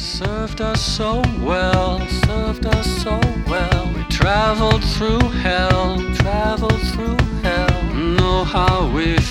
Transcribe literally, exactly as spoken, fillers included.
served us so well, served us so well. We traveled through hell, traveled through hell. Know how we